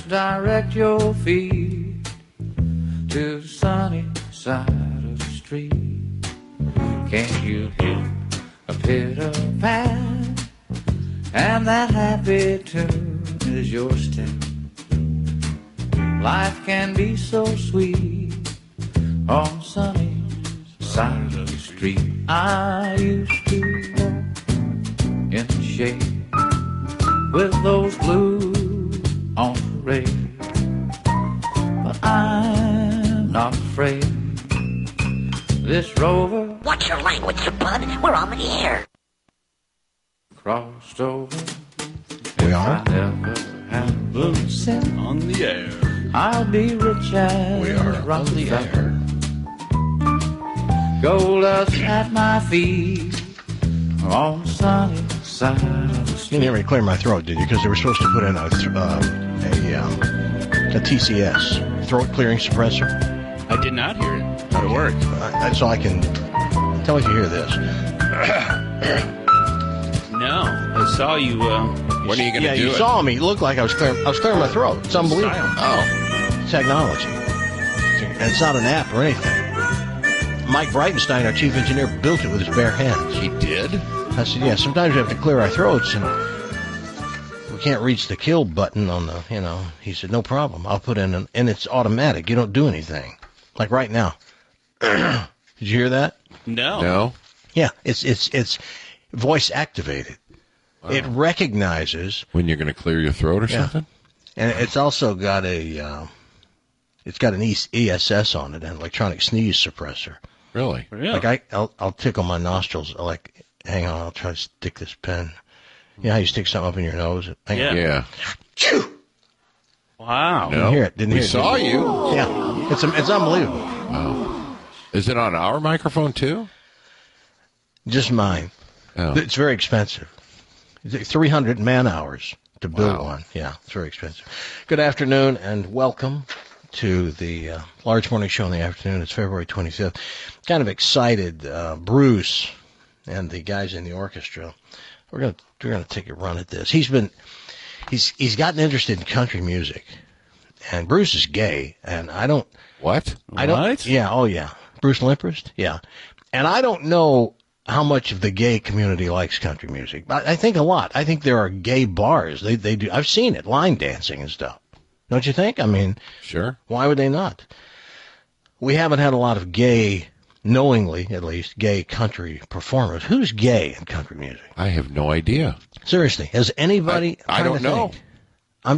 Just direct your feet to the sunny side of the street. Can't you hear a pitter-pat? And that happy tune is your step. Life can be so sweet on sunny side of the street. I used to walk in the shade with those blues on parade, but I'm not afraid. This rover, Watch your language, you bud. We're on the air. crossed over. We If are? I never have a cent, On the air. I'll be rich as We are on the Rockefeller. Gold dust at my feet on the sunny side of the You street. didn't hear me clear my throat, did you? Because they were supposed to put in a TCS, throat clearing suppressor. I did not hear it. How'd it work? That's all I can tell if you hear this. No. I saw you. When are you going to Yeah, do you it? saw me. It looked like I was clearing my throat. It's unbelievable. Oh, Technology. And it's not an app or anything. Mike Breitenstein, our chief engineer, built it with his bare hands. he did? I said, yeah, sometimes we have to clear our throats and we can't reach the kill button on the, He said, no problem. I'll put in and it's automatic. You don't do anything. Like right now. Did you hear that? no. No? Yeah, it's voice activated. It recognizes, When you're going to clear your throat or Yeah. something? and it's also got an ESS on it, an electronic sneeze suppressor. Really? Really? Like I'll tickle my nostrils. Like, hang on, I'll try to stick this pen. You know how you stick something up in your nose? Hang on. Yeah. Yeah. Phew! Wow. No? hear it, didn't we hear it, saw didn't you. Yeah, it's unbelievable. Is it on our microphone, too? Just mine. Oh. It's very expensive. It's 300 man hours to build Wow. one. Yeah, it's very expensive. Good afternoon and welcome to the Large Morning Show in the afternoon. It's February 25th. Kind of excited. Bruce and the guys in the orchestra. We're gonna take a run at this. He's gotten interested in country music, and Bruce is gay, and I don't. What? I don't. What? Yeah. Oh, yeah. Bruce Limprist. Yeah. And I don't know how much of the gay community likes country music. But I think a lot. I think there are gay bars. They do. I've seen it, line dancing and stuff. Don't you think? I mean, Sure. why would they not? We haven't had a lot of gay, knowingly at least, gay country performers. Who's gay in country music? I have no idea. Seriously, has anybody? I don't know. I'm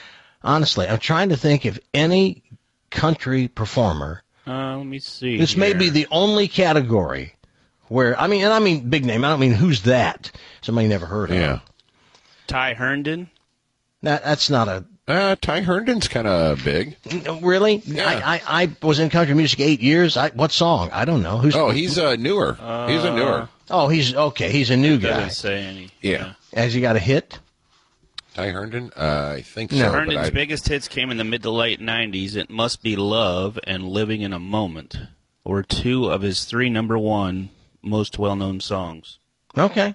trying to think if any country performer. Let me see. This may be the only category where, I mean big name. I don't mean who's that. Somebody you never heard of. Yeah. Ty Herndon. That's not a, Ty Herndon's kind of big. really? Yeah. I was in country music 8 years. What song? I don't know. Who's? Oh, he's newer. He's a newer. Oh, he's okay. He's a new guy. Doesn't say any. Yeah. Has he got a hit? Ty Herndon? I think No. so. but Herndon's I- biggest hits came in the mid to late 90s. It Must Be Love and Living in a Moment were two of his three number one most well-known songs. Okay.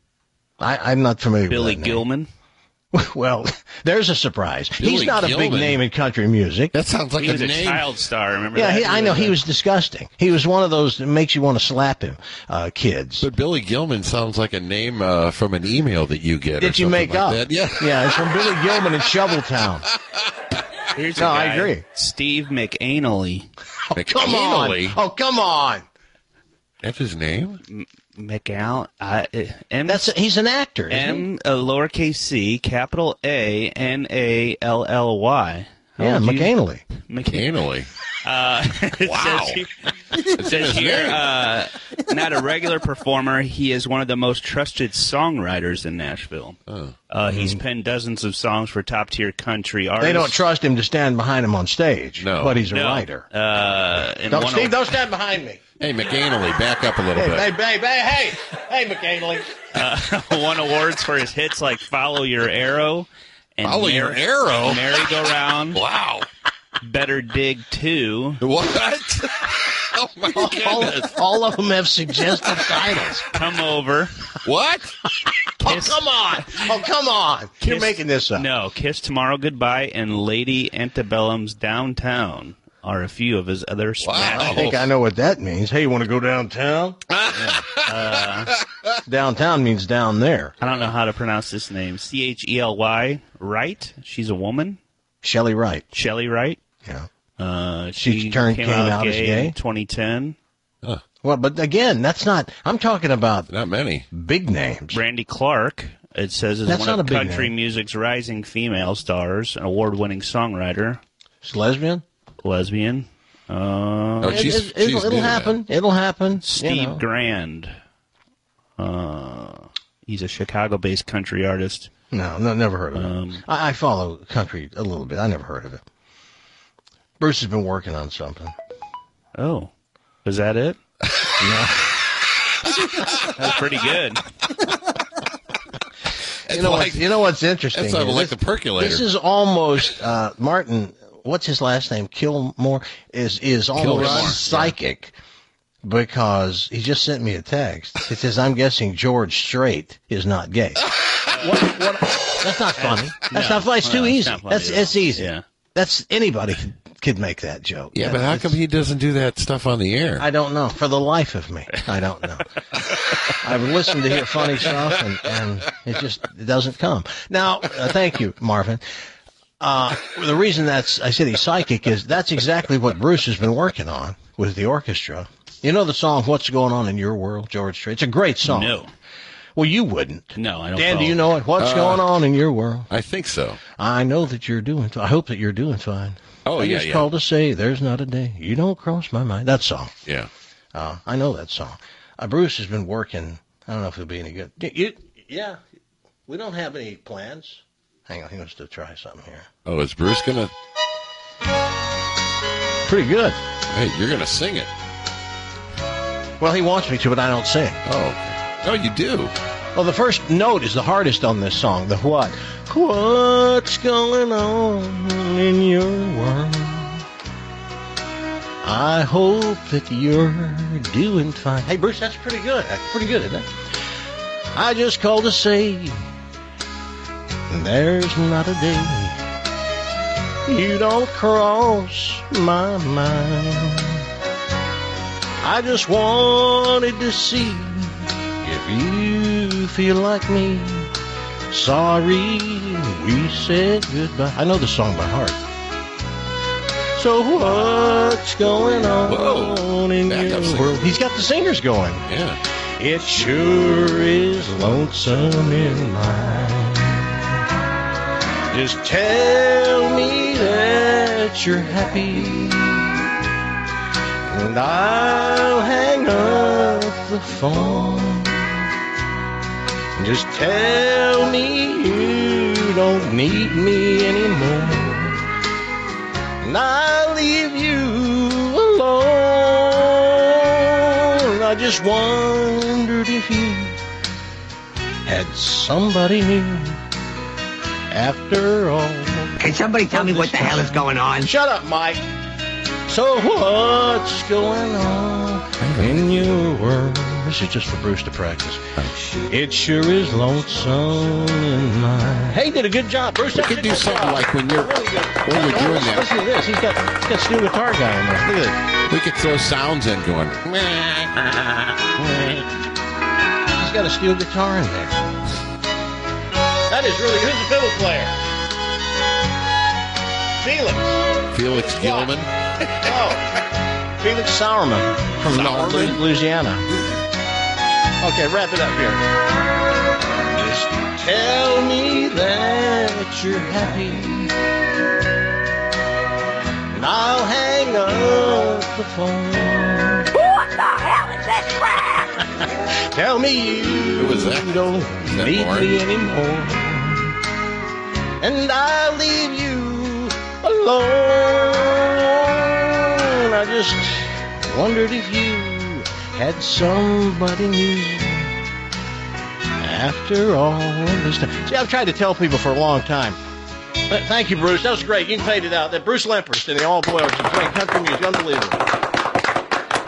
I'm not familiar Billy with that name. Gilman. Well, there's a surprise. He's Billy not a big Gilman? name in country music. That sounds like He was a a name. child star, remember Yeah, that? I know. He was disgusting. He was one of those that makes you want to slap him, kids. But Billy Gilman sounds like a name from an email that you get. or That you something make like up. that. Yeah. Yeah, it's from Billy Gilman in Shoveltown. Here's a No, I guy, agree. Steve McAnally. Come on. McAnally. Oh, come on. That's his name? He's an actor. Isn't he? M lowercase c capital A NALLY. Yeah, McAnally. McAnally. It Wow. says it says here, not a regular performer. He is one of the most trusted songwriters in Nashville. He's penned dozens of songs for top-tier country artists. They don't trust him to stand behind him on stage. No. But he's a No. writer. And Don't, one Steve, of- don't stand behind me. Hey, McAnally, back up a little Hey, bit. hey, McAnally. won awards for his hits like "Follow Your Arrow" and Follow Your Arrow? "Merry Go Round," Wow. "Better Dig 2," What? Oh, my goodness. All of them have suggested titles. Come over. What? Kiss, Oh, come on. You're Kiss- making this up. No, Kiss Tomorrow Goodbye and Lady Antebellum's Downtown are a few of his other smash. I think I know what that means. Hey, you want to go downtown? Downtown means down there. I don't know how to pronounce this name. Chely Wright. She's a woman. Shelley Wright. Shelley Wright. Yeah. She came out as gay? in 2010. Well, but again, that's not. I'm talking about Not many. big names. Brandy Clark, it says, is That's one not of a big country name. music's rising female stars, an award-winning songwriter, She's lesbian. lesbian. No, she's It'll new to that. happen. It'll happen. Steve Grand. He's a Chicago-based country artist. No, never heard of it. I follow country a little bit. I never heard of it. Bruce has been working on something. Oh, is that it? No. That's pretty good. You know what's interesting? That's like This- the percolator. This is almost Martin. What's his last name? Kilmore is almost Kilmore, psychic because he just sent me a text. It says, "I'm guessing George Strait is not gay." what? That's not funny. That's not funny. It's too easy. It's easy. Yeah. That's anybody could make that joke. Yeah, but how come he doesn't do that stuff on the air? I don't know. For the life of me, I don't know. I've listened to hear funny stuff, and it doesn't come. Now, thank you, Marvin. The reason I said he's psychic is that's exactly what Bruce has been working on with the orchestra. You know the song "What's Going On in Your World," George Strait? It's a great song. No. Well, you wouldn't. No, I don't Dan, know. do you know it? What's going on in your world? I think so. I know that you're doing. I hope that you're doing fine. Oh, I yeah, just yeah. called to say there's not a day you don't cross my mind. That song. Yeah. I know that song. Bruce has been working. I don't know if it'll be any good. Yeah, we don't have any plans. Hang on, he wants to try something here. Oh, is Bruce going to... Pretty good. Hey, you're going to sing it. Well, he wants me to, but I don't sing. Oh, okay. Oh, you do? Well, the first note is the hardest on this song. The what? What's going on in your world? I hope that you're doing fine. Hey, Bruce, that's pretty good. That's pretty good, isn't it? I just called to say there's not a day you don't cross my mind. I just wanted to see if you feel like me. Sorry we said goodbye. I know the song by heart. So what's going on in Backup your singer. world? He's got the singers going. Yeah. It sure is lonesome in mine. Just tell me that you're happy, and I'll hang up the phone. Just tell me you don't need me anymore, and I'll leave you alone. I just wondered if you had somebody new after all. Can somebody tell me what the hell is going on? Shut up, Mike. So what's going on in your world? This is just for Bruce to practice. It sure is lonesome in mine. Hey, did a good job, Bruce. We could do something like when you're really good. when we're doing that. Listen to this. He's got steel guitar guy in there. Look at We could throw sounds in going. it. He's got a steel guitar in there. That is really. Who's the fiddle player? Felix. Felix Gilman. Oh, Felix Sauerman from Sauerman? Louisiana. Okay, wrap it up here. Just tell me that you're happy, and I'll hang up the phone. What the hell is that crap? Tell me Who was that? you don't that need Lauren? me anymore, and I'll leave you alone. I just wondered if you had somebody new after all this time. See, I've tried to tell people for a long time. But thank you, Bruce. That was great. You can fade it out. That Bruce Lemperst and the All Boy Orchestra playing country music. Unbelievable. Tried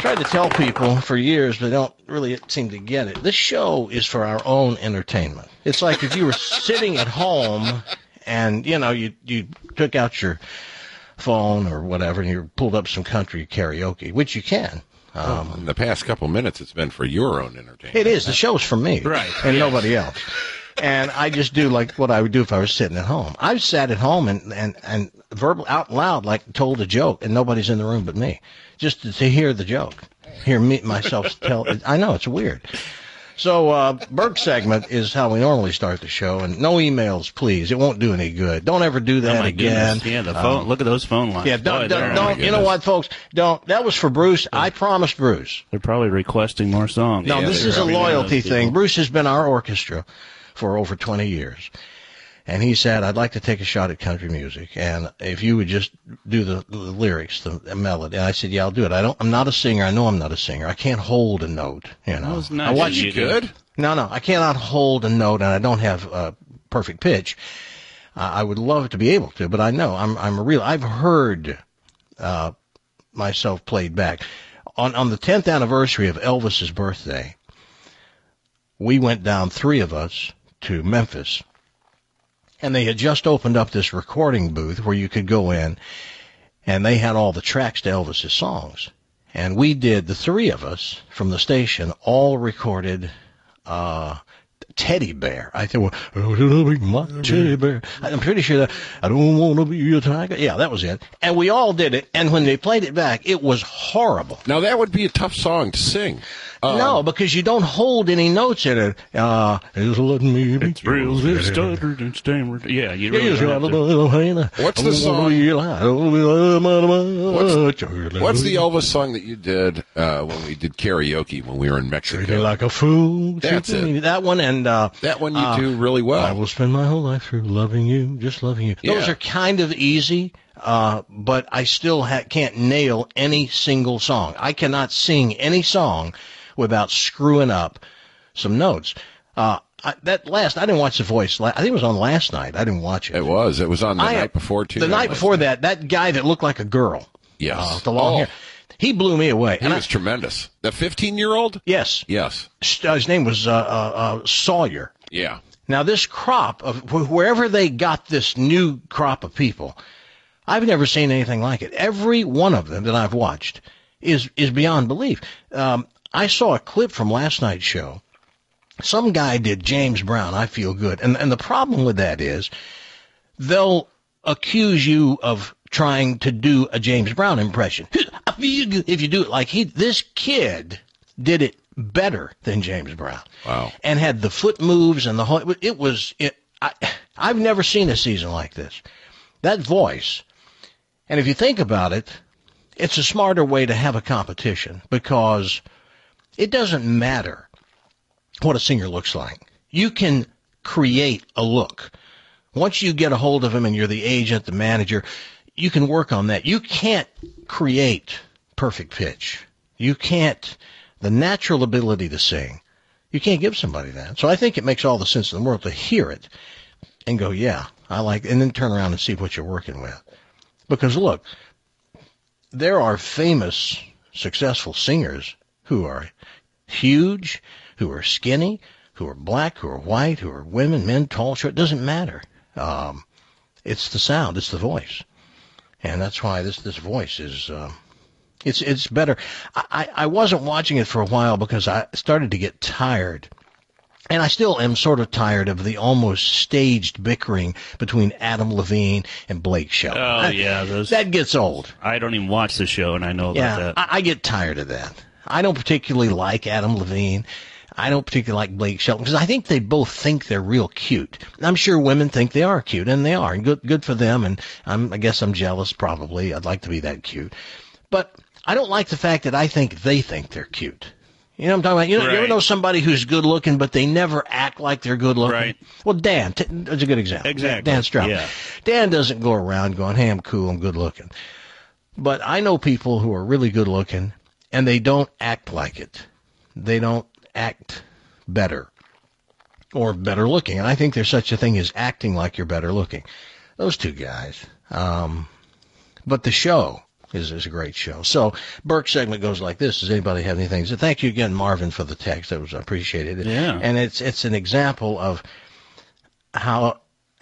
tried to tell people for years, but they don't really seem to get it. This show is for our own entertainment. It's like if you were sitting at home and, you took out your phone or whatever and you pulled up some country karaoke, which you can. In the past couple minutes, it's been for your own entertainment. It is. The show's for me. Right. And nobody else. And I just do like what I would do if I was sitting at home. I've sat at home and verbal out loud, like told a joke, and nobody's in the room but me, just to hear the joke, hear myself tell. I know it's weird. So Burke's segment is how we normally start the show, and no emails, please. It won't do any good. Don't ever do that again. Goodness. Yeah, the phone. Look at those phone lines. Yeah, don't. You know what, folks? Don't. That was for Bruce. I promised Bruce. They're probably requesting more songs. No, this is a loyalty thing. Bruce has been our orchestra for over 20 years. And he said, I'd like to take a shot at country music. And if you would just do the lyrics, the melody. And I said, yeah, I'll do it. I'm not a singer. I know I'm not a singer. I can't hold a note, That was nice. I watch you good? No, I cannot hold a note, and I don't have perfect pitch. I would love to be able to, but I know I've heard myself played back. On the 10th anniversary of Elvis's birthday, we went down, 3 of us, to Memphis, and they had just opened up this recording booth where you could go in, and they had all the tracks to Elvis's songs. And we did, the 3 of us from the station, all recorded Teddy Bear. I said, well, my teddy bear. I'm pretty sure that, I don't want to be a tiger. Yeah, that was it. And we all did it, and when they played it back, it was horrible. Now, that would be a tough song to sing. No, because you don't hold any notes in it. It's letting me be. It's real, it's stuttered and stammered. Yeah, you really have to. What's the song? What's the Elvis song that you did when we did karaoke when we were in Mexico? Treat me like a fool. That's it. That one and that one you do really well. I will spend my whole life through loving you, just loving you. Yeah. Those are kind of easy. But I still can't nail any single song. I cannot sing any song without screwing up some notes. I didn't watch The Voice. I think it was on last night. I didn't watch it. It was. It was on the night before, too. The night before that guy that looked like a girl. Yes. With the long hair. He blew me away. He was tremendous. The 15-year-old? Yes. Yes. His name was Sawyer. Yeah. Now, this crop of wherever they got this new crop of people, I've never seen anything like it. Every one of them that I've watched is beyond belief. I saw a clip from last night's show. Some guy did James Brown, I Feel Good. And the problem with that is they'll accuse you of trying to do a James Brown impression. I feel good. If you do it like this kid did it better than James Brown. Wow. And had the foot moves and the whole, I've never seen a season like this. That voice. And if you think about it, it's a smarter way to have a competition because it doesn't matter what a singer looks like. You can create a look. Once you get a hold of him and you're the agent, the manager, you can work on that. You can't create perfect pitch. You can't, the natural ability to sing, you can't give somebody that. So I think it makes all the sense in the world to hear it and go, yeah, I like, and then turn around and see what you're working with. Because look, there are famous, successful singers who are huge, who are skinny, who are black, who are white, who are women, men, tall, short. It doesn't matter. It's the sound, it's the voice, and that's why this voice is it's better. I wasn't watching it for a while because I started to get tired. And I still am sort of tired of the almost staged bickering between Adam Levine and Blake Shelton. Oh, yeah. That gets old. I don't even watch the show, and I know about that. I get tired of that. I don't particularly like Adam Levine. I don't particularly like Blake Shelton because I think they both think they're real cute. I'm sure women think they are cute, and they are. And good for them, and I guess I'm jealous probably. I'd like to be that cute. But I don't like the fact that I think they think they're cute. You know what I'm talking about? You ever know somebody who's good looking, but they never act like they're good looking? Right. Well, Dan, that's a good example. Exactly. Dan Stroud. Yeah. Dan doesn't go around going, hey, I'm cool, I'm good looking. But I know people who are really good looking, and they don't act like it. They don't act better or better looking. And I think there's such a thing as acting like you're better looking. Those two guys. But the show, is a great show. So Burke's segment goes like this. Does anybody have anything? So thank you again, Marvin, for the text. That was appreciated. Yeah. And it's an example of how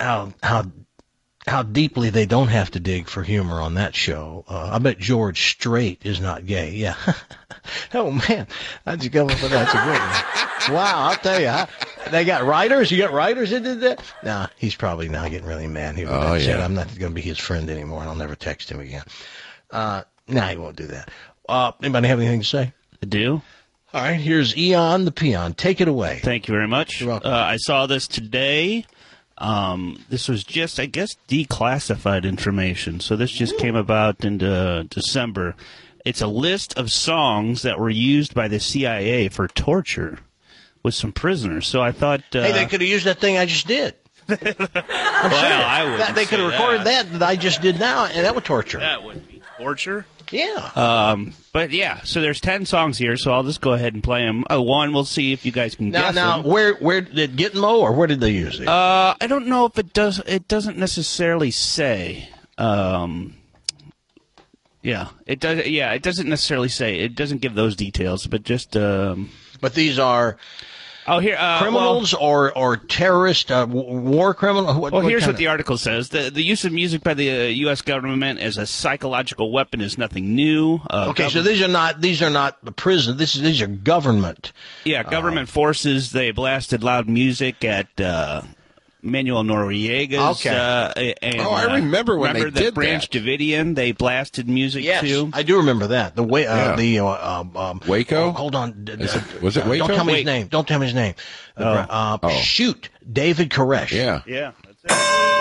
deeply they don't have to dig for humor on that show. I bet George Strait is not gay. Yeah. Oh, man. How'd you come up with that? That's a good one. Wow, I'll tell you. They got writers? You got writers that did that? No, he's probably now getting really mad. He said, I'm not going to be his friend anymore, and I'll never text him again. No, he won't do that. Anybody have anything to say? I do. All right, here's Eon the Peon. Take it away. Thank you very much. You're welcome. I saw this today. This was just, I guess, declassified information. So this just came about in December. It's a list of songs that were used by the CIA for torture with some prisoners. So I thought... hey, they could have used that thing I just did. Well, I would. They could have recorded that I just did now, and that would torture. That would be torture. Yeah. But yeah, so there's 10 songs here, so I'll just go ahead and play them. One, we'll see if you guys can guess Now, them. where did Gitmo, or where did they use it? I don't know if it does. It doesn't necessarily say. Yeah, it does. Yeah, it doesn't necessarily say. It doesn't give those details, but just. But these are. Oh, here criminals or terrorist war criminals. Here's what the article says: the use of music by the U.S. government as a psychological weapon is nothing new. Okay, so these are not the prison. These are government. Yeah, government forces. They blasted loud music at Manuel Noriega's. Okay. I remember when they did that. Branch Davidian. They blasted music too. I do remember that. The way Waco. Hold on. Was it Waco? Don't tell me his name. Don't tell me his name. Shoot, David Koresh. Yeah. That's it.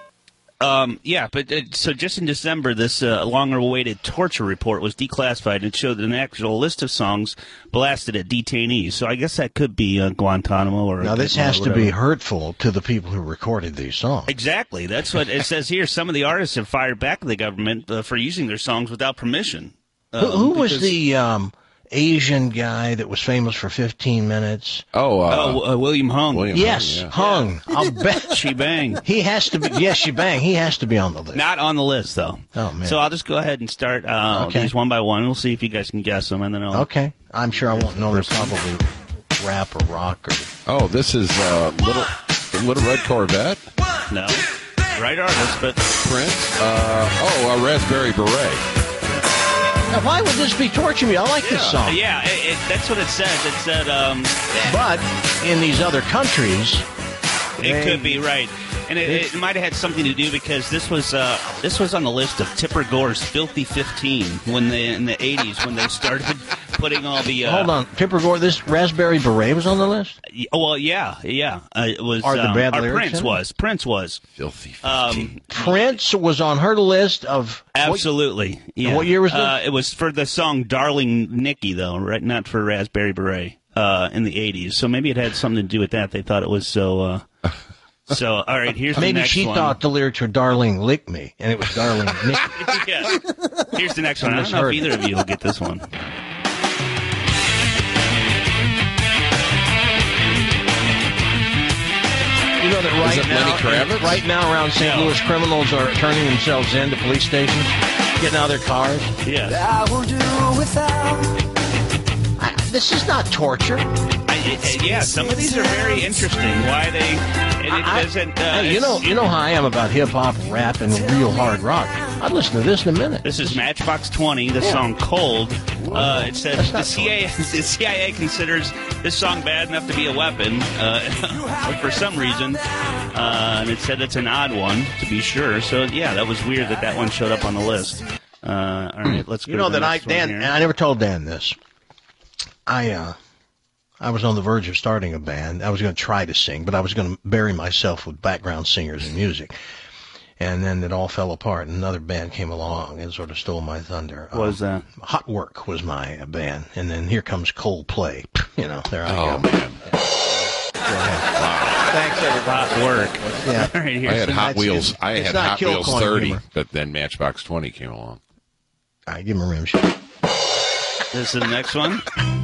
So just in December, this long-awaited torture report was declassified and showed an actual list of songs blasted at detainees. So I guess that could be Guantanamo or. Now this has to be hurtful to the people who recorded these songs. Exactly. That's what it says here. Some of the artists have fired back at the government for using their songs without permission. Who was the Asian guy that was famous for 15 minutes? William Hung. Hung. I'll bet. Shebang. He has to be. Yes, Shebang. He has to be on the list. Not on the list, though. Oh, man. So I'll just go ahead and start these one by one. We'll see if you guys can guess them, and then I'll... Okay. I'm sure I won't know. They're probably rap or rock or... Oh, this is Little Red Corvette? No. Right artist, but... Prince? A Raspberry Beret. Now, why would this be torturing me? I like this song. Yeah, that's what it says. It said... But in these other countries... It could be, right. And it might have had something to do because this was on the list of Tipper Gore's Filthy 15 in the 80s when they started putting all the... Hold on. Tipper Gore, this Raspberry Beret was on the list? Well, yeah. It was... Are the bad lyrics Prince was. Filthy 15. Prince was on her list of... Absolutely. Yeah. What year was this? It was for the song Darling Nikki, though, right? Not for Raspberry Beret in the 80s. So maybe it had something to do with that. They thought it was so... So, all right, here's the next one. Maybe she thought the lyrics were Darling Lick Me, and it was Darling Nikki. Yeah. Here's the next one. I don't know if either of you will get this one. You know that right now around St. Louis, criminals are turning themselves into police stations, getting out of their cars. Yeah. I won't do without. This is not torture. Yeah, some of these are very interesting. Why they... And it doesn't... you know how I am about hip-hop, rap, and real hard rock. I'd listen to this in a minute. This is Matchbox 20, the song Cold. It says the CIA considers this song bad enough to be a weapon for some reason. And it said it's an odd one, to be sure. So, yeah, that was weird that one showed up on the list. All right, let's go to the next one here. I never told Dan this. I was on the verge of starting a band. I was going to try to sing, but I was going to bury myself with background singers and music. And then it all fell apart, and another band came along and sort of stole my thunder. What was that? Hot Work was my band. And then here comes Coldplay. There I go. Oh, man. Wow. Thanks, everybody. Hot Work. Yeah. All right, I had Hot Wheels. I had Hot Wheels 30, humor. but then Matchbox 20 came along. All right, give him a rim shot. This is the next one.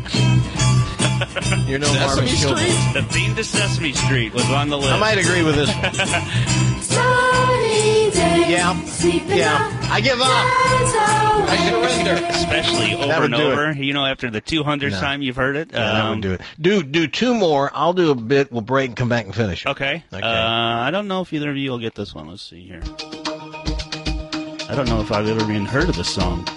You know Marvin Kilborn. The theme to Sesame Street was on the list. I might agree with this one. I give up. I surrender. Especially over That would and do over. You know, after the 200th time you've heard it. Yeah, that would do it. Do two more. I'll do a bit. We'll break and come back and finish it. Okay. I don't know if either of you will get this one. Let's see here. I don't know if I've ever even heard of this song.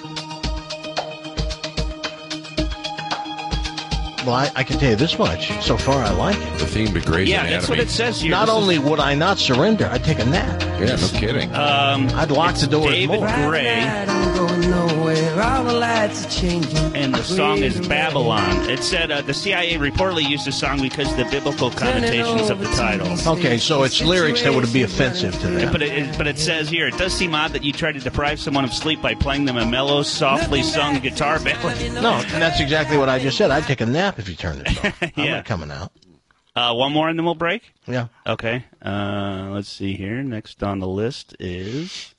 Well, I can tell you this much. So far, I like it. The theme to Grey's Anatomy. That's what it says here. Not only would I not surrender, I'd take a nap. Yeah, no kidding. I'd lock the doors David more. Gray. And the song is Babylon. It said the CIA reportedly used the song because of the biblical connotations of the title. Okay, so it's lyrics that would be offensive to them. But it says here, it does seem odd that you try to deprive someone of sleep by playing them a mellow, softly sung guitar ballad. No, and that's exactly what I just said. I'd take a nap if you turn this off. I'm Yeah. not coming out. One more and then we'll break? Yeah. Okay. Let's see here. Next on the list is...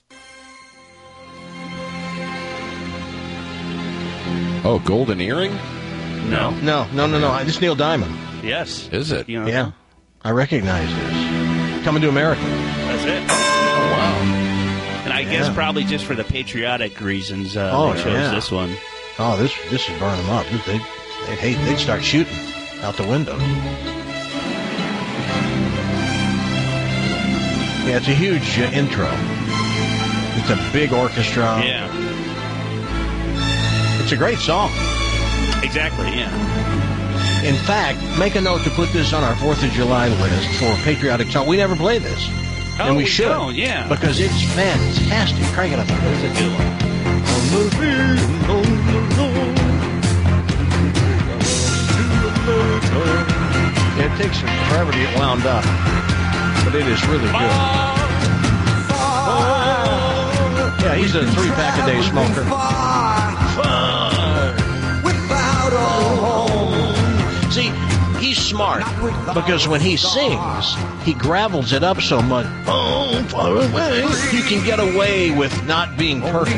Oh, Golden Earring? No. No. It's Neil Diamond. Yes. Is it? You know, Yeah. I recognize this. Coming to America. That's it. Oh, wow. And I guess probably just for the patriotic reasons they chose this one. Oh, this is burning them up. They'd start shooting out the window. Yeah, it's a huge intro. It's a big orchestra. Yeah. It's a great song. Exactly, yeah. In fact, make a note to put this on our 4th of July list for patriotic song. We never play this. And we should. Don't, yeah. Because it's fantastic. Crank it up. It's a good one. It takes forever to get wound up. But it is really good. Yeah, he's a 3-pack a day smoker. See, he's smart because when he sings, he gravels it up so much. Oh, far away. You can get away with not being perfect.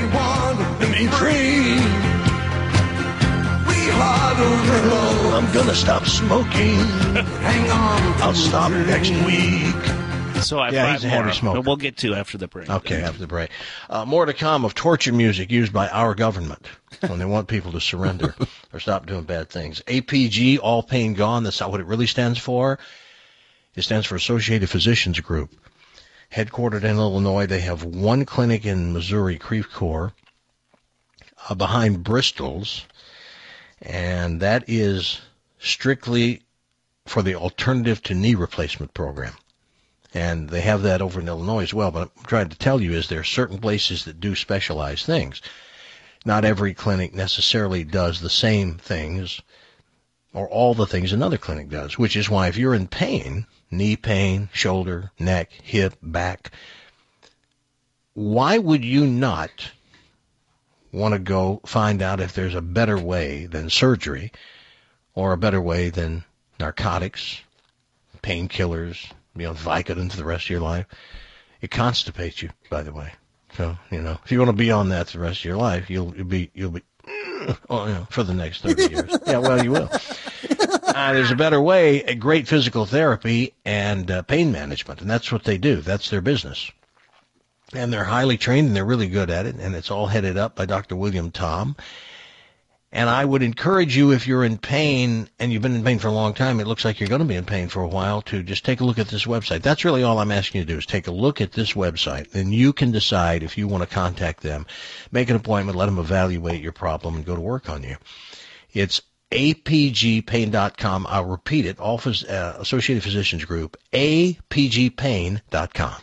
I'm gonna stop smoking. Hang on. I'll stop next week. So I Yeah, have he's a 5 more. heavy smoker. But we'll get to after the break. Okay, after the break. More to come of torture music used by our government when they want people to surrender or stop doing bad things. APG, All Pain Gone, that's not what it really stands for. It stands for Associated Physicians Group. Headquartered in Illinois, they have one clinic in Missouri, Creve Coeur, behind Bristol's, and that is strictly for the alternative to knee replacement program. And they have that over in Illinois as well. But I'm trying to tell you is there are certain places that do specialized things. Not every clinic necessarily does the same things or all the things another clinic does, which is why if you're in pain, knee pain, shoulder, neck, hip, back, why would you not want to go find out if there's a better way than surgery or a better way than narcotics, painkillers, Vicodin for the rest of your life? It constipates you, by the way. So, if you want to be on that the rest of your life, you'll be for the next 30 years. Yeah, well, you will. There's a better way, a great physical therapy and pain management, and that's what they do. That's their business. And they're highly trained, and they're really good at it, and it's all headed up by Dr. William Tom. And I would encourage you, if you're in pain, and you've been in pain for a long time, it looks like you're going to be in pain for a while, to just take a look at this website. That's really all I'm asking you to do, is take a look at this website. Then you can decide if you want to contact them, make an appointment, let them evaluate your problem, and go to work on you. It's apgpain.com. I'll repeat it, Associated Physicians Group, apgpain.com.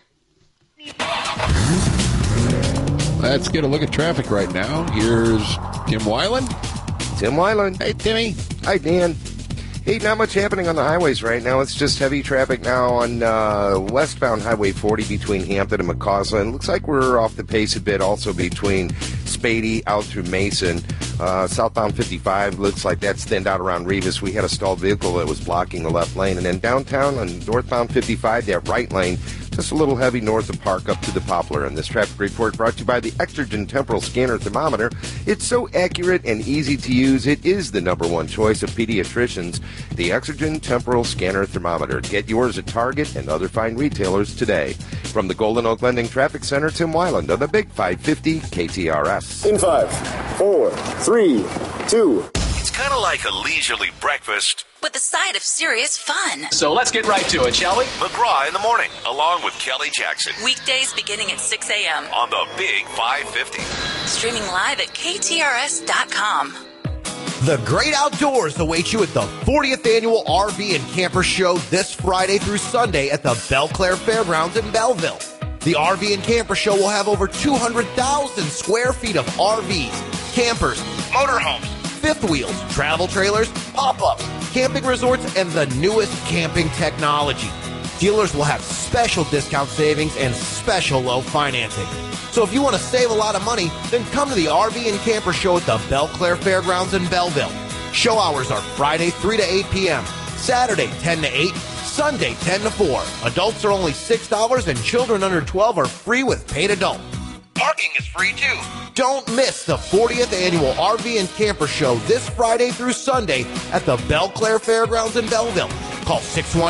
Let's get a look at traffic right now. Here's Tim Weiland. Tim Weiland. Hey, Timmy. Hi, Dan. Hey, not much happening on the highways right now. It's just heavy traffic now on westbound Highway 40 between Hampton and McCausland. It looks like we're off the pace a bit also between Spady out through Mason. Southbound 55 looks like that's thinned out around Revis. We had a stalled vehicle that was blocking the left lane. And then downtown on northbound 55, that right lane just a little heavy north of Park up to the Poplar. And this traffic report brought to you by the Exergen Temporal Scanner Thermometer. It's so accurate and easy to use, it is the number one choice of pediatricians. The Exergen Temporal Scanner Thermometer. Get yours at Target and other fine retailers today. From the Golden Oak Lending Traffic Center, Tim Weiland on the Big 550 KTRS. In 5, 4, 3, 2. It's kind of like a leisurely breakfast with a side of serious fun. So let's get right to it, shall we? McGraw in the morning, along with Kelly Jackson. Weekdays beginning at 6 a.m. on the Big 550. Streaming live at KTRS.com. The great outdoors await you at the 40th Annual RV and Camper Show this Friday through Sunday at the Belle Claire Fairgrounds in Belleville. The RV and Camper Show will have over 200,000 square feet of RVs, campers, motorhomes, fifth wheels, travel trailers, pop-ups, camping resorts, and the newest camping technology. Dealers will have special discount savings and special low financing. So if you want to save a lot of money, then come to the RV and Camper Show at the Belle Claire Fairgrounds in Belleville. Show hours are Friday 3 to 8 p.m., Saturday 10 to 8, Sunday 10 to 4. Adults are only $6 and children under 12 are free with paid adult. Parking is free too. Don't miss the 40th Annual RV and Camper Show this Friday through Sunday at the Belle Claire Fairgrounds in Belleville. Call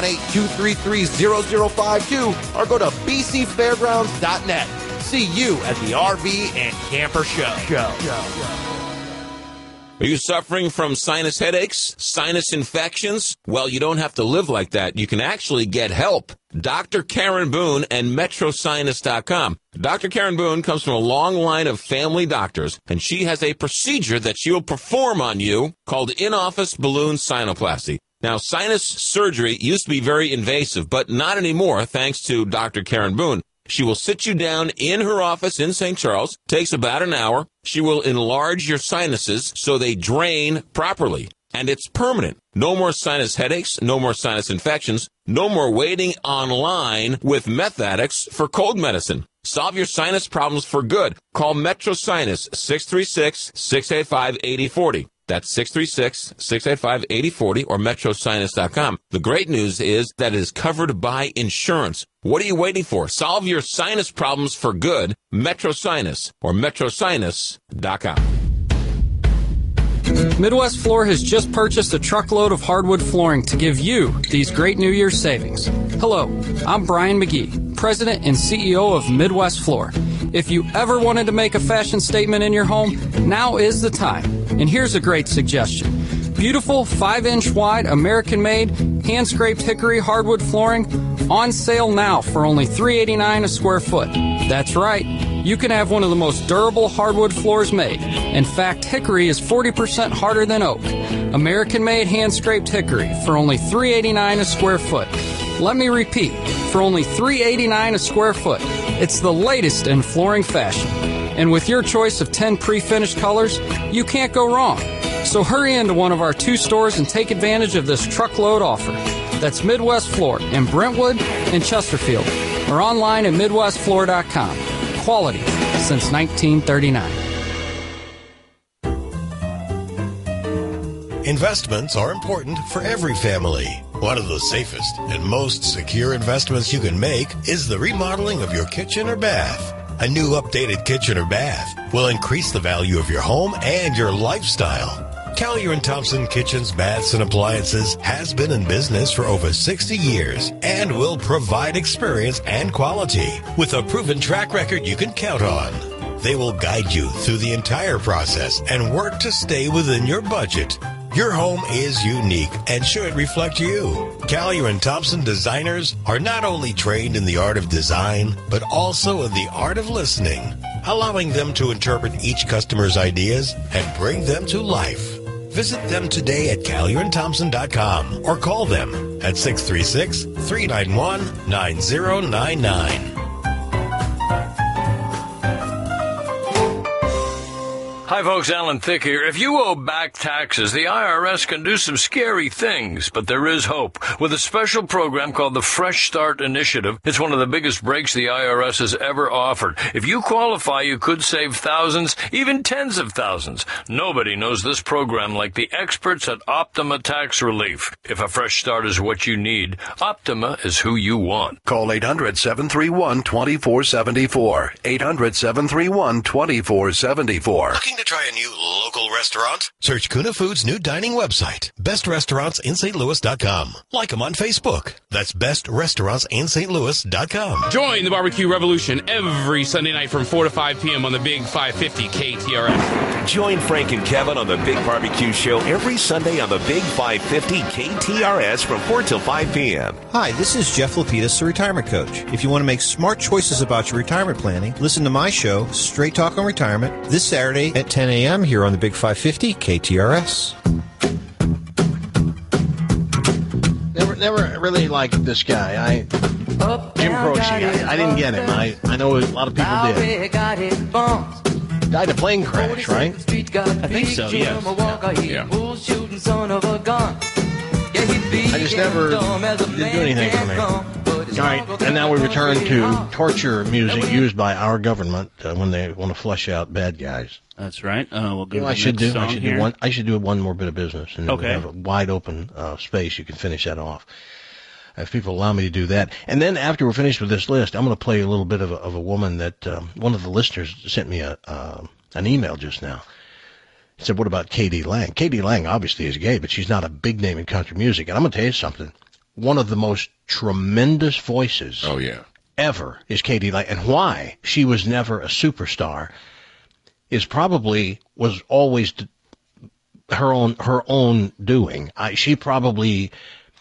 618-233-0052 or go to bcfairgrounds.net. See you at the RV and Camper Show. Are you suffering from sinus headaches, sinus infections? Well, you don't have to live like that. You can actually get help. Dr. Karen Boone and MetroSinus.com. Dr. Karen Boone comes from a long line of family doctors, and she has a procedure that she will perform on you called in-office balloon sinuplasty. Now, sinus surgery used to be very invasive, but not anymore, thanks to Dr. Karen Boone. She will sit you down in her office in St. Charles. Takes about an hour. She will enlarge your sinuses so they drain properly. And it's permanent. No more sinus headaches, no more sinus infections, no more waiting online with meth addicts for cold medicine. Solve your sinus problems for good. Call Metro Sinus, 636-685-8040. That's 636-685-8040 or metrosinus.com. The great news is that it is covered by insurance. What are you waiting for? Solve your sinus problems for good. Metro Sinus or metrosinus.com. Midwest Floor has just purchased a truckload of hardwood flooring to give you these great New Year's savings. Hello, I'm Brian McGee, President and CEO of Midwest Floor. If you ever wanted to make a fashion statement in your home, now is the time. And here's a great suggestion. Beautiful 5-inch wide American-made hand-scraped hickory hardwood flooring on sale now for only $3.89 a square foot. That's right. You can have one of the most durable hardwood floors made. In fact, hickory is 40% harder than oak. American-made hand-scraped hickory for only $3.89 a square foot. Let me repeat, for only $3.89 a square foot. It's the latest in flooring fashion. And with your choice of 10 pre-finished colors, you can't go wrong. So hurry into one of our 2 stores and take advantage of this truckload offer. That's Midwest Floor in Brentwood and Chesterfield, or online at MidwestFloor.com. Quality since 1939. Investments are important for every family. One of the safest and most secure investments you can make is the remodeling of your kitchen or bath. A new updated kitchen or bath will increase the value of your home and your lifestyle. Collier & Thompson Kitchens, Baths, and Appliances has been in business for over 60 years and will provide experience and quality with a proven track record you can count on. They will guide you through the entire process and work to stay within your budget. Your home is unique and should reflect you. Collier & Thompson designers are not only trained in the art of design, but also in the art of listening, allowing them to interpret each customer's ideas and bring them to life. Visit them today at CollierandThompson.com or call them at 636-391-9099. Hi, folks. Alan Thicke here. If you owe back taxes, the IRS can do some scary things, but there is hope. With a special program called the Fresh Start Initiative, it's one of the biggest breaks the IRS has ever offered. If you qualify, you could save thousands, even tens of thousands. Nobody knows this program like the experts at Optima Tax Relief. If a fresh start is what you need, Optima is who you want. Call 800-731-2474. 800-731-2474. Looking to try a new local restaurant? Search Kuna Foods' new dining website, bestrestaurantsinstlouis.com. Like them on Facebook. That's bestrestaurantsinstlouis.com. Join the barbecue revolution every Sunday night from 4 to 5 p.m. on the Big 550 KTRS. Join Frank and Kevin on the Big Barbecue Show every Sunday on the Big 550 KTRS from 4 till 5 p.m. Hi, this is Jeff Lapidus, the retirement coach. If you want to make smart choices about your retirement planning, listen to my show, Straight Talk on Retirement, this Saturday at 10 a.m. here on the Big 550 KTRS. Never really liked this guy. Jim Croce. I didn't get him. I know a lot of people did. Died in a plane crash, right? I think so, yes. Yeah. I just never did do anything for me. All right, and now we return to torture music used by our government when they want to flush out bad guys. That's right. We'll go to I the should next do. song here. I should do one more bit of business, and then we have a wide open space. You can finish that off if people allow me to do that. And then after we're finished with this list, I'm going to play a little bit of a woman that one of the listeners sent me an email just now. He said, "What about K.D. Lang?" K.D. Lang obviously is gay, but she's not a big name in country music. And I'm going to tell you something. One of the most tremendous voices ever is K.D. Lang. And why she was never a superstar was always her own doing. She probably,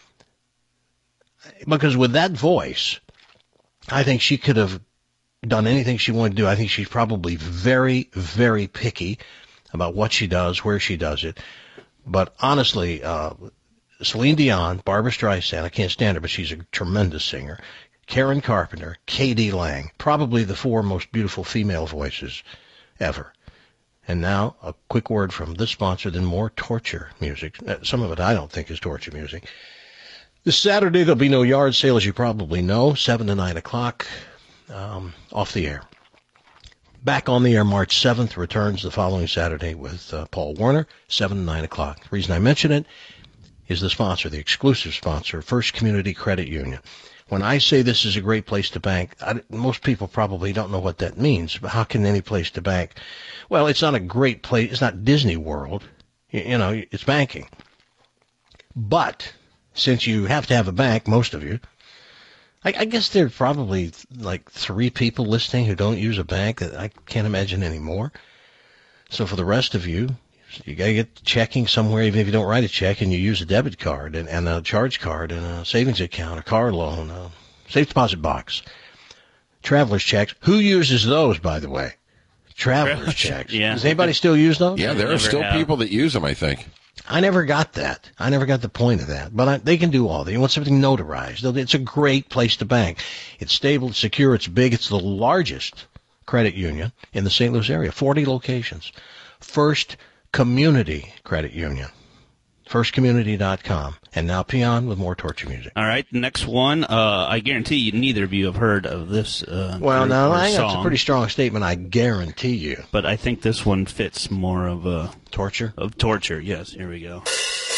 because with that voice, I think she could have done anything she wanted to do. I think she's probably very, very picky about what she does, where she does it. But honestly, Celine Dion, Barbra Streisand, I can't stand her, but she's a tremendous singer. Karen Carpenter, K.D. Lang, probably the four most beautiful female voices ever. And now, a quick word from this sponsor, then more torture music. Some of it I don't think is torture music. This Saturday, there'll be no yard sale, as you probably know, 7 to 9 o'clock, off the air. Back on the air March 7th, returns the following Saturday with Paul Warner, 7 to 9 o'clock. The reason I mention it is the sponsor, the exclusive sponsor, First Community Credit Union. When I say this is a great place to bank, most people probably don't know what that means. But how can any place to bank? Well, it's not a great place. It's not Disney World. You know, it's banking. But since you have to have a bank, most of you, I guess there are probably like 3 people listening who don't use a bank. That I can't imagine anymore. So for the rest of you, you got to get checking somewhere, even if you don't write a check, and you use a debit card and a charge card and a savings account, a car loan, a safe deposit box, traveler's checks. Who uses those, by the way? Traveler's checks. Yeah. Does anybody still use those? Yeah, there are still people that use them, I think. I never got that. I never got the point of that. But they can do all that. You want something notarized. It's a great place to bank. It's stable, it's secure, it's big. It's the largest credit union in the St. Louis area, 40 locations. First Community Credit Union. FirstCommunity.com. And now Peon with more torture music. All right, next one. I guarantee you neither of you have heard of this well, no, I think that's a pretty strong statement, I guarantee you. But I think this one fits more of a... Torture? Of torture, yes. Here we go.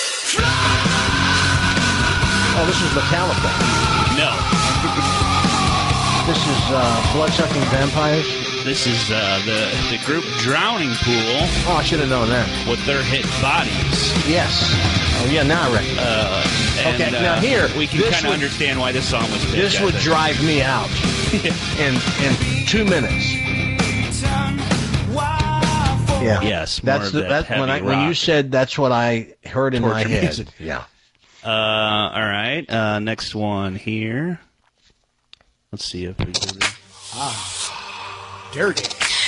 Oh, this is Metallica. No. This is Blood-Sucking Vampires? This is the group Drowning Pool. Oh, I should have known that. With their hit Bodies. Yes. Oh, yeah, now I reckon. Okay, now here. We can kind of understand why this song was picked. This would drive me out in 2 minutes. Yeah. Yes, that's when you said that's what I heard in my head. Music. Yeah. All right. Next one here. Let's see if we can. Dirty.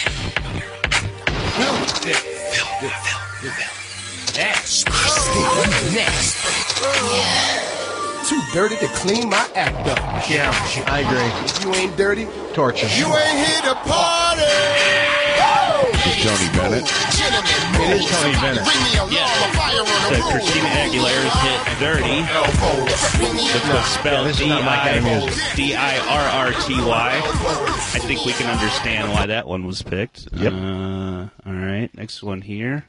Nasty. Too dirty to clean my act up. Yeah, I agree. If you ain't dirty, torture. You ain't here to party. Tony Bennett. It is Tony Bennett. So Christina Aguilera's hit Dirty, which was spelled D-I-R-R-T-Y. I think we can understand why that one was picked. Yep. All right, next one here.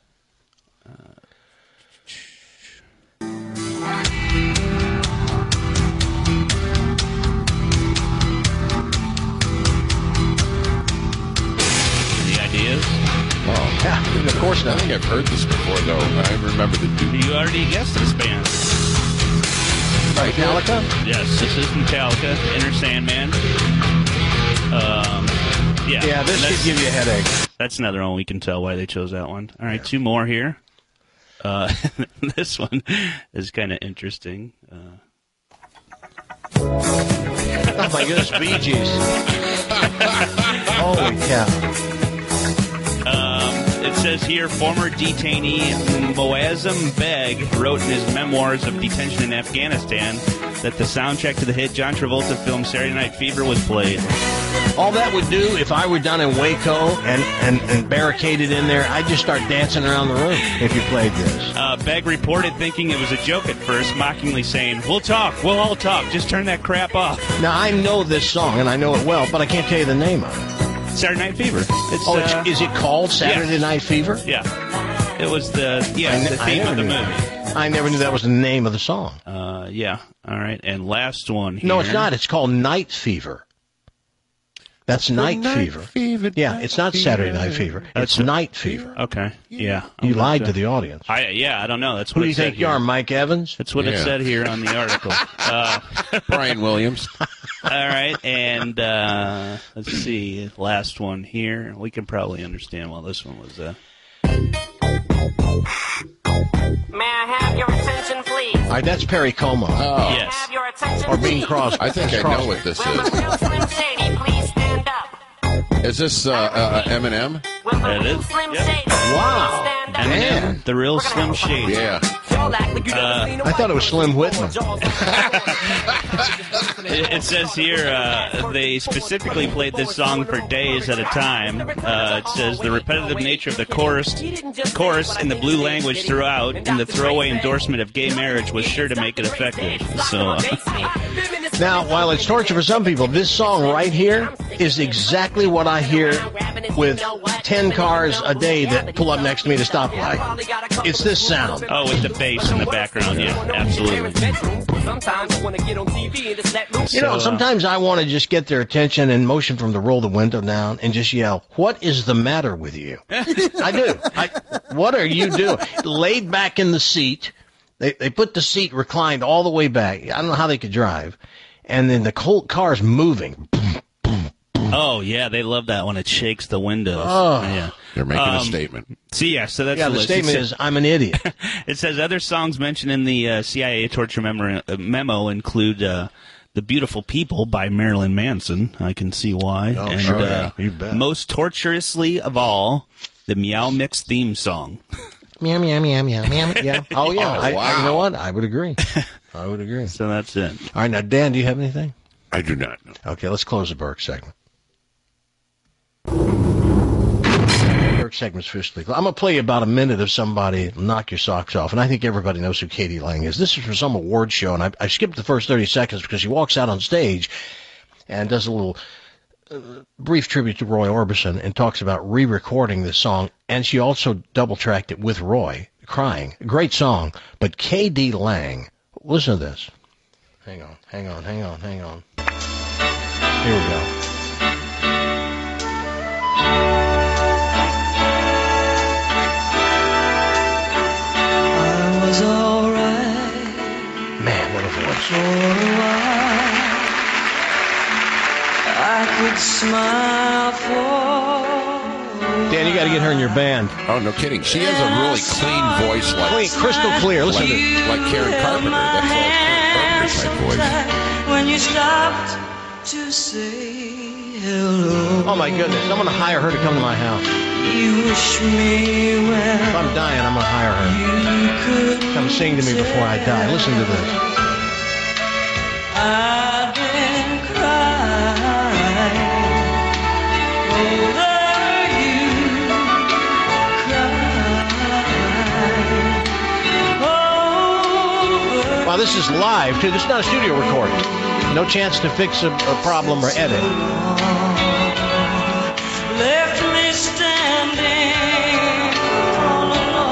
Any ideas? Oh, yeah. Of course not. I think I've heard this before, though. I remember the dude. You already guessed this band. Metallica? Yes, this is Metallica, Enter Sandman. Yeah, this should give you a headache. That's another one we can tell why they chose that one. All right, two more here. This one is kind of interesting. Oh, my goodness, Bee Gees. Holy cow. It says here, former detainee Moazzam Begg wrote in his memoirs of detention in Afghanistan that the soundtrack to the hit John Travolta film Saturday Night Fever was played. All that would do, if I were down in Waco and barricaded in there, I'd just start dancing around the room if you played this. Begg reported thinking it was a joke at first, mockingly saying, we'll all talk, just turn that crap off. Now, I know this song, and I know it well, but I can't tell you the name of it. Saturday Night Fever. Is it called Saturday Night Fever? Yeah. It was the theme of the movie. I never knew that was the name of the song. Yeah. All right. And last one here. No, it's not. It's called Night Fever. That's Night Fever. Yeah, it's not Saturday Night Fever. It's Night Fever. Okay. Yeah. You lied to the audience. I don't know. That's Who what do you it said think you here. are, Mike Evans? That's what it said here on the article. Brian Williams. All right, and let's see, last one here. We can probably understand why this one was. May I have your attention, please? All right, that's Perry Como. Oh. Yes. Have your attention, Or Bing please? Crosby. I think I know what this Will the real Slim Shady please stand up? is. Is this Eminem? Will the It real is. Slim Yep. Shady Wow. please stand up? Eminem, the real Slim Shady. Yeah. I thought it was Slim Whitman. It says here they specifically played this song for days at a time. It says the repetitive nature of the chorus in the blue language throughout, and the throwaway endorsement of gay marriage was sure to make it effective. So, Now, while it's torture for some people, this song right here is exactly what I hear with 10 cars a day that pull up next to me to stoplight. It's this sound. oh, with the bass in the background, yeah, absolutely. You know, sometimes I want to just get their attention and motion from to roll the window down and just yell, "What is the matter with you?" I do. What are you doing? Laid back in the seat. They put the seat reclined all the way back. I don't know how they could drive. And then the car's moving. Oh, yeah, they love that when it shakes the windows. Oh. Yeah. They're making a statement. So that's Yeah, the the list. statement is, I'm an idiot. It says other songs mentioned in the CIA torture memo include The Beautiful People by Marilyn Manson. I can see why. Oh, and sure, yeah. You bet. most torturously of all, the Meow Mix theme song. Meow, meow, meow, meow, meow. Yeah. Oh, yeah. Oh, wow. You know what? I would agree. I would agree. So that's it. All right, now, Dan, do you have anything? I do not know. Okay, let's close the Burke segment. Burke segment's officially closed. I'm going to play you about a minute of somebody knock your socks off, and I think everybody knows who Katie Lang is. This is from some award show, and I skipped the first 30 seconds because she walks out on stage and does a little brief tribute to Roy Orbison and talks about re-recording this song, and she also double-tracked it with Roy, crying. Great song, but K.D. Lang, listen to this. Hang on. Here we go. I was alright. Man, what a voice. For a while, I could smile for. Dan, you got to get her in your band. Oh, no kidding. She has a really clean voice, like crystal clear. Listen to this. like Karen Carpenter. That's like Karen Carpenter type voice. When you stopped to say hello. Oh, my goodness. I'm going to hire her to come to my house. You wish me well. If I'm dying, I'm going to hire her. Come sing to me before I die. Listen to this. I've been crying over you, crying Wow, this is live, too. This is not a studio recording. No chance to fix a problem or edit. Left me standing all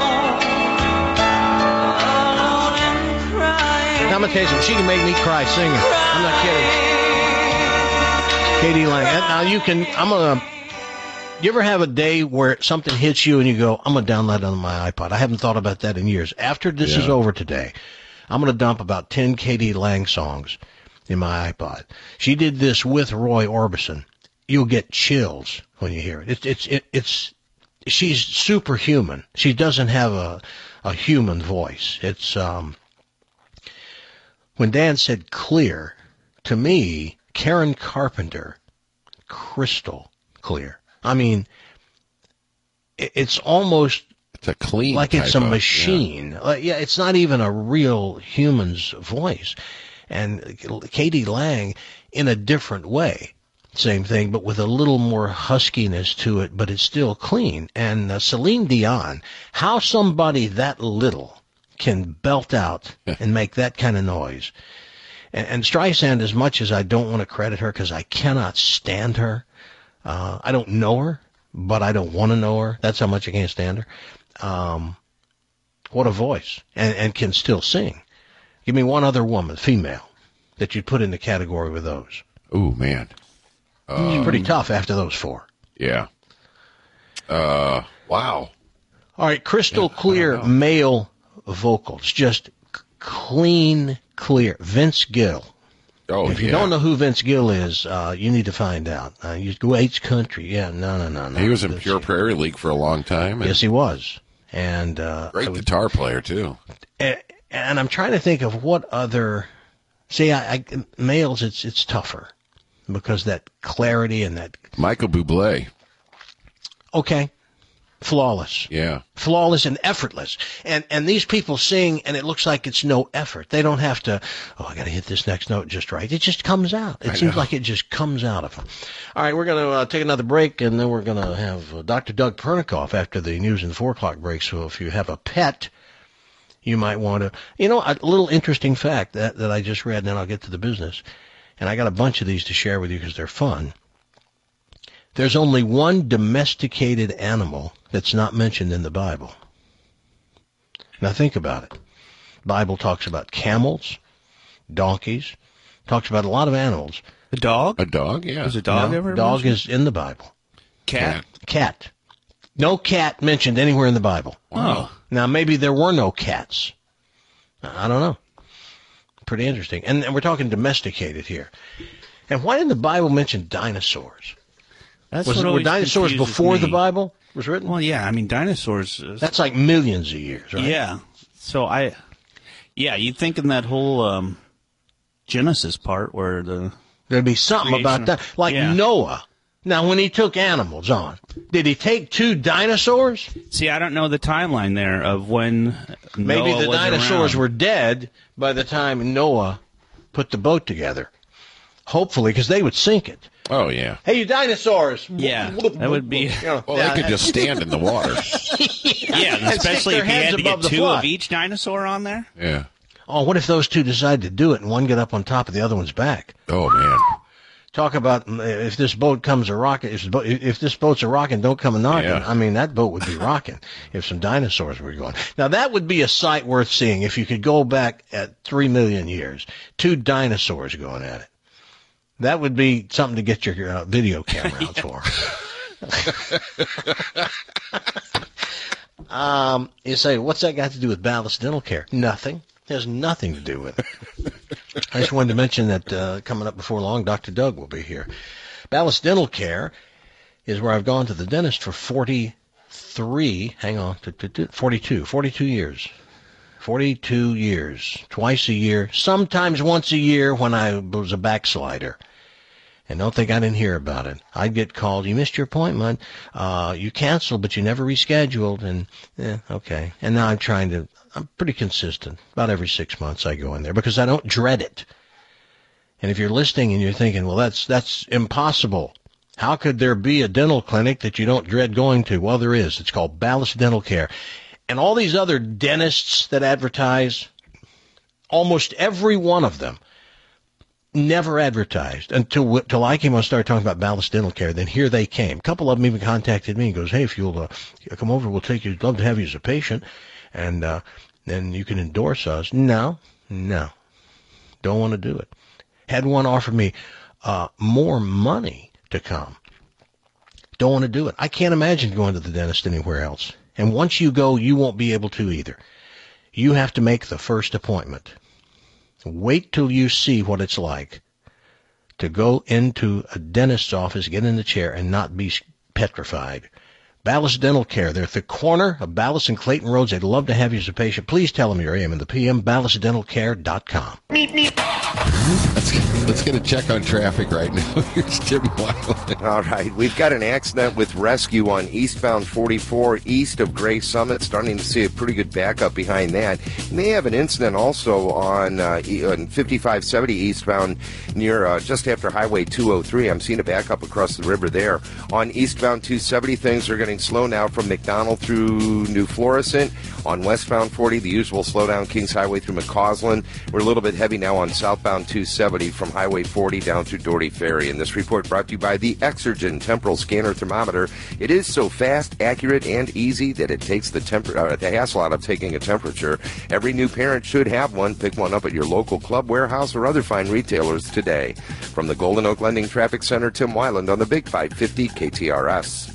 alone and crying. Now, I'm going to tell you something. She can make me cry singing. I'm not kidding. Katie Lang. Now, you ever have a day where something hits you and you go, I'm going to download it on my iPod? I haven't thought about that in years. After this is over today, I'm going to dump about 10 Katie Lang songs in my iPod. She did this with Roy Orbison. You'll get chills when you hear it. She's superhuman. She doesn't have a human voice. It's, when Dan said clear, to me, Karen Carpenter, crystal clear. I mean, it's almost a clean like it's a type of, machine. It's not even a real human's voice. And Katie Lang, in a different way, same thing, but with a little more huskiness to it, but it's still clean. And Celine Dion, how somebody that little can belt out and make that kind of noise. And Streisand, as much as I don't want to credit her because I cannot stand her, I don't know her, but I don't want to know her. That's how much I can't stand her. What a voice, and can still sing. Give me one other woman, female, that you'd put in the category with those. Ooh, man. It's pretty tough after those four. Yeah. Wow. All right, crystal clear male vocals, just clean, clear. Vince Gill. Oh, if you don't know who Vince Gill is, you need to find out. You go H Country. Yeah, no. He was in Pure Prairie League for a long time. Yes, he was. And great guitar player, too. And I'm trying to think of what other... See, males, it's tougher because that clarity and that... Michael Bublé. Okay. Flawless. Yeah. Flawless and effortless. And these people sing, and it looks like it's no effort. They don't have to, I got to hit this next note just right. It just comes out. It seems like it just comes out of them. All right, we're going to take another break, and then we're going to have Dr. Doug Pernikoff after the news and the 4 o'clock break. So if you have a pet, you might want to, a little interesting fact that I just read, and then I'll get to the business. And I got a bunch of these to share with you because they're fun. There's only one domesticated animal that's not mentioned in the Bible. Now think about it. The Bible talks about camels, donkeys, talks about a lot of animals. A dog? A dog, yeah. Is a dog ever dog mentioned? is in the Bible. Cat? Cat. No cat mentioned anywhere in the Bible. Oh. Now maybe there were no cats. I don't know. Pretty interesting. And we're talking domesticated here. And why didn't the Bible mention dinosaurs? Were dinosaurs before the Bible was written? Well, yeah. I mean, dinosaurs. That's like millions of years, right? Yeah. So you'd think in that whole Genesis part where there'd be something about that, like Noah. Now, when he took animals on, did he take 2 dinosaurs? See, I don't know the timeline there of when maybe Noah the was dinosaurs around. were dead by the time Noah put the boat together. Hopefully, because they would sink it. Oh, yeah. Hey, you dinosaurs! Yeah, that would be... Well, they could just stand in the water. Yeah, and especially if you had to get 2 of each dinosaur on there. Yeah. Oh, what if those 2 decide to do it and one get up on top of the other one's back? Oh, man. Talk about if this boat comes a rocking. If this boat's a rocking, don't come a knocking. Yeah. I mean, that boat would be rocking if some dinosaurs were going. Now, that would be a sight worth seeing if you could go back at 3 million years. 2 dinosaurs going at it. That would be something to get your video camera out for. You say, what's that got to do with Ballast Dental Care? Nothing. It has nothing to do with it. I just wanted to mention that coming up before long, Dr. Doug will be here. Ballast Dental Care is where I've gone to the dentist for 42 years. 42 years, twice a year, sometimes once a year when I was a backslider. And don't think I didn't hear about it. I'd get called, you missed your appointment, you canceled, but you never rescheduled, and okay. And now I'm pretty consistent. About every 6 months I go in there because I don't dread it. And if you're listening and you're thinking, well, that's impossible. How could there be a dental clinic that you don't dread going to? Well, there is. It's called Ballast Dental Care. And all these other dentists that advertise almost every one of them, never advertised until I came on and started talking about Ballast Dental Care. Then here they came. A couple of them even contacted me and goes, hey, if you'll come over, we'll take you. Love to have you as a patient, and then you can endorse us. No, don't want to do it. Had one offer me more money to come. Don't want to do it. I can't imagine going to the dentist anywhere else. And once you go, you won't be able to either. You have to make the first appointment. Wait till you see what it's like to go into a dentist's office, get in the chair, and not be petrified. Ballast Dental Care. They're at the corner of Ballast and Clayton Roads. They'd love to have you as a patient. Please tell them you're AM and the PM. BallastDentalCare.com. Let's get a check on traffic right now. Here's Jim Weiland. All right. We've got an accident with rescue on eastbound 44 east of Gray Summit. Starting to see a pretty good backup behind that. You may have an incident also on 5570 eastbound near just after Highway 203. I'm seeing a backup across the river there. On eastbound 270, things are getting slow now from McDonald through New Florissant. On westbound 40, the usual slowdown, Kings Highway through McCausland. We're a little bit heavy now on southbound 270 from Highway 40 down through Doherty Ferry. And this report brought to you by the Exergen Temporal Scanner Thermometer. It is so fast, accurate, and easy that it takes the hassle out of taking a temperature. Every new parent should have one. Pick one up at your local club, warehouse, or other fine retailers today. From the Golden Oak Lending Traffic Center, Tim Weiland on the Big 550 KTRS.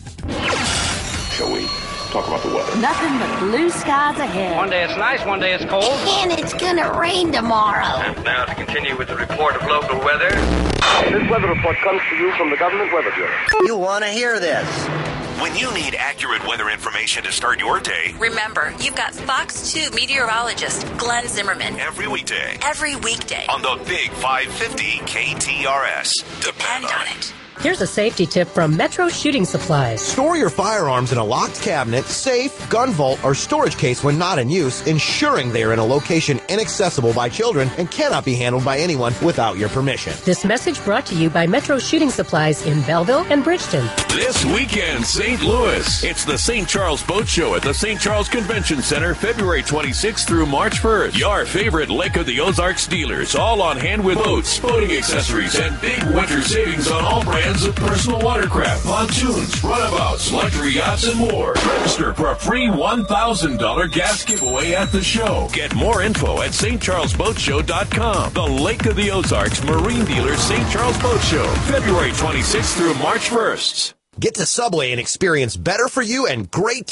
Shall we talk about the weather? Nothing but blue skies ahead. One day it's nice, one day it's cold. And it's gonna rain tomorrow. And now to continue with the report of local weather. This weather report comes to you from the Government Weather Bureau. You want to hear this. When you need accurate weather information to start your day, Remember, you've got Fox 2 meteorologist Glenn Zimmerman. Every weekday On the Big 550 KTRS. Depend on it. Here's a safety tip from Metro Shooting Supplies. Store your firearms in a locked cabinet, safe, gun vault, or storage case when not in use, ensuring they are in a location inaccessible by children and cannot be handled by anyone without your permission. This message brought to you by Metro Shooting Supplies in Belleville and Bridgeton. This weekend, St. Louis. It's the St. Charles Boat Show at the St. Charles Convention Center, February 26th through March 1st. Your favorite Lake of the Ozarks dealers, all on hand with boats, boating accessories, and big winter savings on all brands of personal watercraft, pontoons, runabouts, luxury yachts, and more. Register for a free $1,000 gas giveaway at the show. Get more info at stcharlesboatshow.com. The Lake of the Ozarks Marine Dealers St. Charles Boat Show, February 26th through March 1st. Get to Subway and experience better for you and great